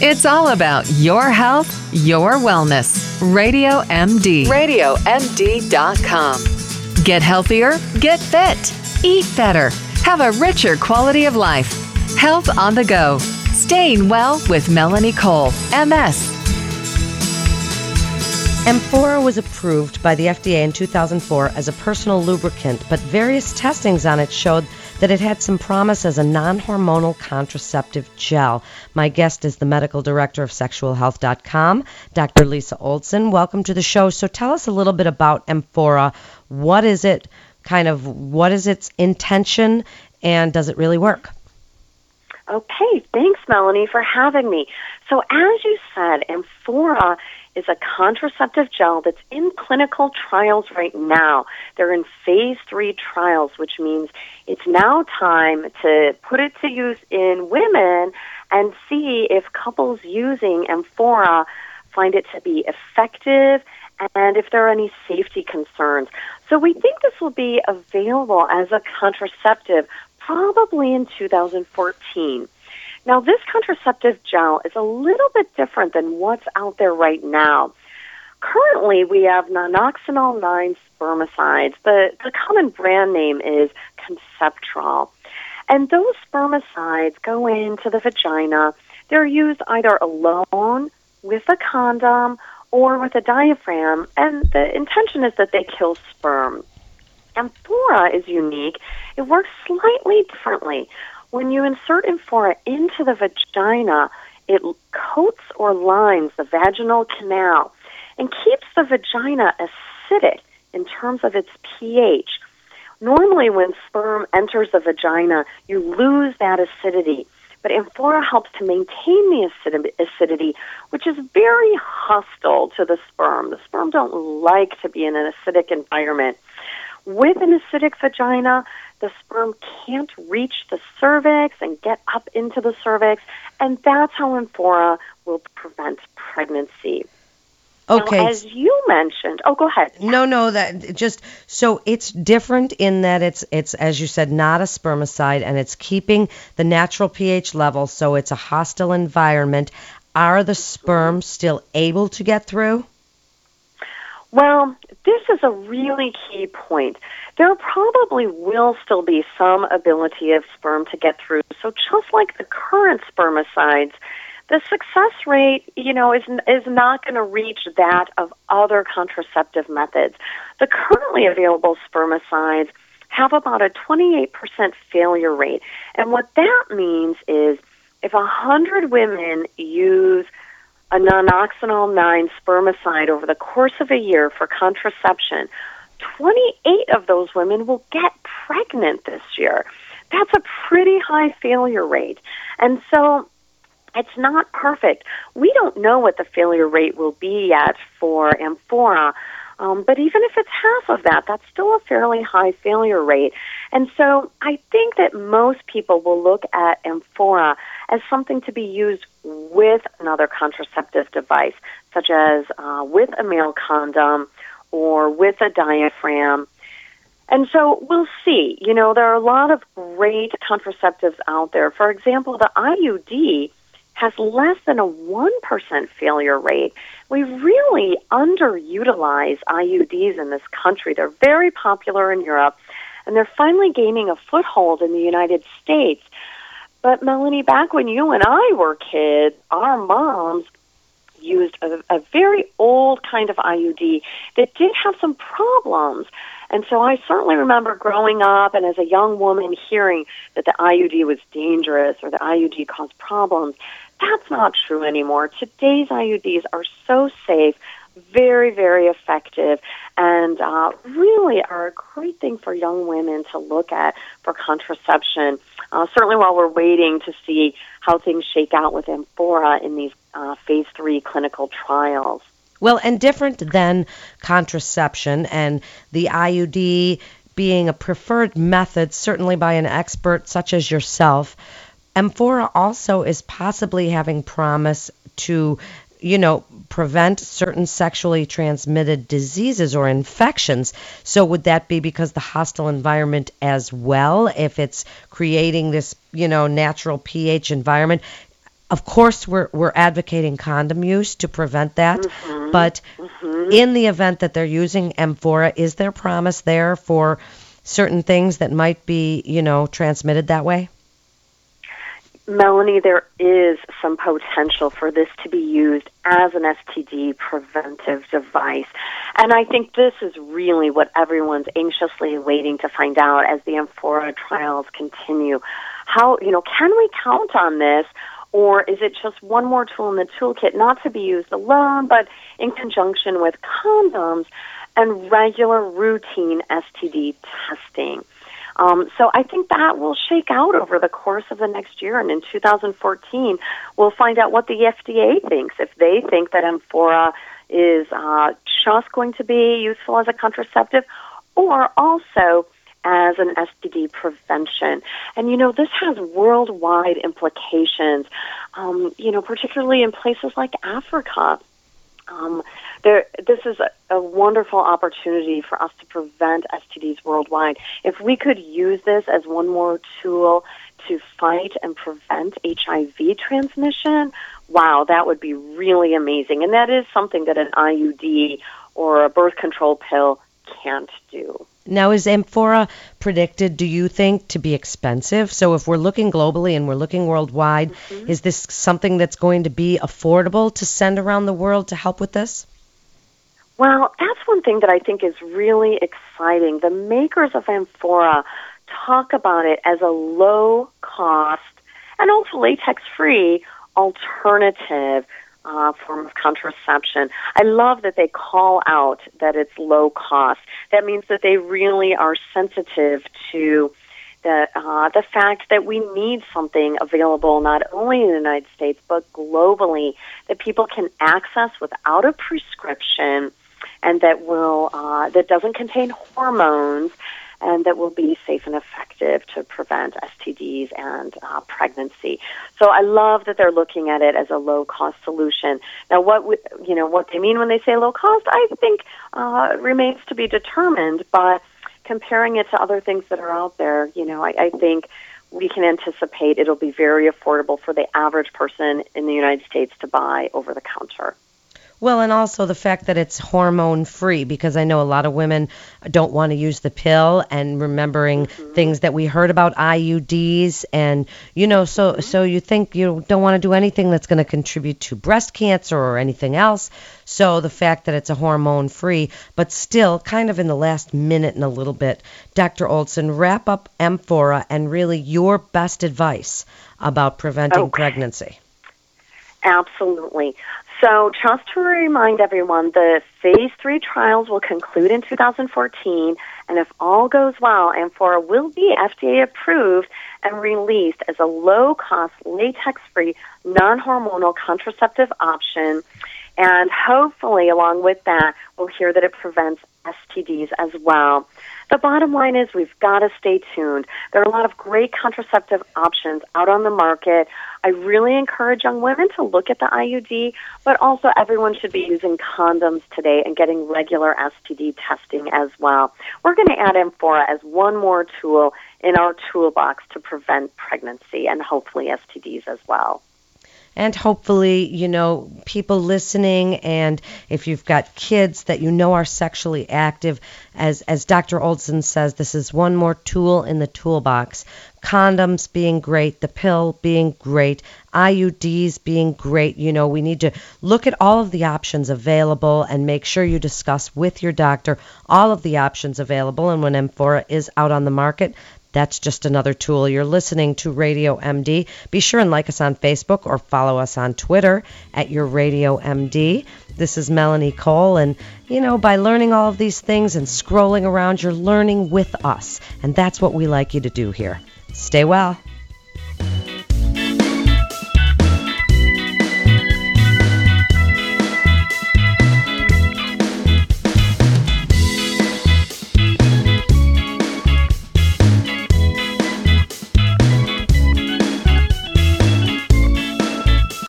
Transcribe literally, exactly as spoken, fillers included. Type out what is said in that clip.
It's all about your health, your wellness. Radio M D. radio M D dot com. Get healthier, get fit, eat better, have a richer quality of life. Health on the go. Staying well with Melanie Cole, M S. Amphora was approved by the F D A in two thousand four as a personal lubricant, but various testings on it showed that it had some promise as a non-hormonal contraceptive gel. My guest is the medical director of sexual health dot com, Doctor Lisa Olson. Welcome to the show. So tell us a little bit about Amphora. What is it, kind of, what is its intention, and does it really work? Okay, thanks, Melanie, for having me. So as you said, Amphora is a contraceptive gel that's in clinical trials right now. They're in phase three trials, which means it's now time to put it to use in women and see if couples using Amphora find it to be effective and if there are any safety concerns. So we think this will be available as a contraceptive probably in two thousand fourteen. Now, this contraceptive gel is a little bit different than what's out there right now. Currently, we have nonoxynol nine spermicides. The, the common brand name is Conceptrol. And those spermicides go into the vagina. They're used either alone, with a condom, or with a diaphragm, and the intention is that they kill sperm. Amphora is unique. It works slightly differently. When you insert Amphora into the vagina, it coats or lines the vaginal canal and keeps the vagina acidic in terms of its pH. Normally, when sperm enters the vagina, you lose that acidity, but Amphora helps to maintain the acid- acidity, which is very hostile to the sperm. The sperm don't like to be in an acidic environment. With an acidic vagina, the sperm can't reach the cervix and get up into the cervix, and that's how Amphora will prevent pregnancy. Okay. Now, as you mentioned, oh, go ahead. No, no, that just so it's different in that it's it's as you said, not a spermicide, and it's keeping the natural pH level, so it's a hostile environment. Are the sperm still able to get through? Well, this is a really key point. There probably will still be some ability of sperm to get through. So just like the current spermicides, the success rate, you know, is is not going to reach that of other contraceptive methods. The currently available spermicides have about a twenty-eight percent failure rate. And what that means is if one hundred women use a nonoxynol nine spermicide over the course of a year for contraception, twenty-eight of those women will get pregnant this year. That's a pretty high failure rate. And so it's not perfect. We don't know what the failure rate will be yet for Amphora, um, but even if it's half of that, that's still a fairly high failure rate. And so I think that most people will look at Amphora as something to be used with another contraceptive device, such as uh, with a male condom or with a diaphragm. And so we'll see. You know, there are a lot of great contraceptives out there. For example, the I U D has less than a one percent failure rate. We really underutilize I U Ds in this country. They're very popular in Europe, and they're finally gaining a foothold in the United States. But, Melanie, back when you and I were kids, our moms used a, a very old kind of I U D that did have some problems. And so I certainly remember growing up and as a young woman hearing that the I U D was dangerous or the I U D caused problems. That's not true anymore. Today's I U Ds are so safe, very, very effective, and uh, really are a great thing for young women to look at for contraception, uh, certainly while we're waiting to see how things shake out with Amphora in these uh, phase three clinical trials. Well, and different than contraception and the I U D being a preferred method, certainly by an expert such as yourself, Amphora also is possibly having promise to, you know, prevent certain sexually transmitted diseases or infections. So would that be because the hostile environment as well, if it's creating this, you know, natural pH environment? of course, we're we're advocating condom use to prevent that. Mm-hmm. But mm-hmm. in the event that they're using Amphora, is there promise there for certain things that might be, you know, transmitted that way? Melanie, there is some potential for this to be used as an S T D preventive device. And I think this is really what everyone's anxiously waiting to find out as the Amphora trials continue. How, you know, can we count on this, or is it just one more tool in the toolkit, not to be used alone, but in conjunction with condoms and regular routine S T D testing? Um, so I think that will shake out over the course of the next year, and in two thousand fourteen, we'll find out what the F D A thinks. If they think that Amphora is uh, just going to be useful as a contraceptive, or also as an S T D prevention. And, you know, this has worldwide implications, um, you know, particularly in places like Africa. Um, there, this is a, a wonderful opportunity for us to prevent S T Ds worldwide. If we could use this as one more tool to fight and prevent H I V transmission, wow, that would be really amazing. And that is something that an I U D or a birth control pill can't do. Now, is Amphora predicted, do you think, to be expensive? So if we're looking globally and we're looking worldwide, mm-hmm. is this something that's going to be affordable to send around the world to help with this? Well, that's one thing that I think is really exciting. The makers of Amphora talk about it as a low-cost and also latex-free alternative Uh, form of contraception. I love that they call out that it's low cost. That means that they really are sensitive to the uh, the fact that we need something available not only in the United States but globally that people can access without a prescription, and that will uh, that doesn't contain hormones, and that will be safe and effective to prevent S T Ds and uh, pregnancy. So I love that they're looking at it as a low-cost solution. Now, what w- you know what they mean when they say low cost, I think uh, remains to be determined. But comparing it to other things that are out there, you know, I, I think we can anticipate it'll be very affordable for the average person in the United States to buy over the counter. Well, and also the fact that it's hormone-free, because I know a lot of women don't want to use the pill, and remembering mm-hmm. things that we heard about I U Ds, and, you know, so mm-hmm. so you think you don't want to do anything that's going to contribute to breast cancer or anything else. So the fact that it's a hormone-free, but still kind of in the last minute and a little bit, Doctor Olson, wrap up Amphora and really your best advice about preventing okay. pregnancy. Absolutely. So just to remind everyone, the phase three trials will conclude in two thousand fourteen, and if all goes well, Amphora will be F D A approved and released as a low-cost, latex-free, non-hormonal contraceptive option. And hopefully, along with that, we'll hear that it prevents S T Ds as well. The bottom line is we've got to stay tuned. There are a lot of great contraceptive options out on the market. I really encourage young women to look at the I U D, but also everyone should be using condoms today and getting regular S T D testing as well. We're going to add Amphora as one more tool in our toolbox to prevent pregnancy and hopefully S T Ds as well. And hopefully, you know, people listening, and if you've got kids that you know are sexually active, as as Doctor Olson says, this is one more tool in the toolbox. Condoms being great, the pill being great, I U Ds being great. You know, we need to look at all of the options available and make sure you discuss with your doctor all of the options available. And when Amphora is out on the market, that's just another tool. You're listening to Radio M D. Be sure and like us on Facebook or follow us on Twitter at Your Radio M D. This is Melanie Cole, and, you know, by learning all of these things and scrolling around, you're learning with us, and that's what we like you to do here. Stay well.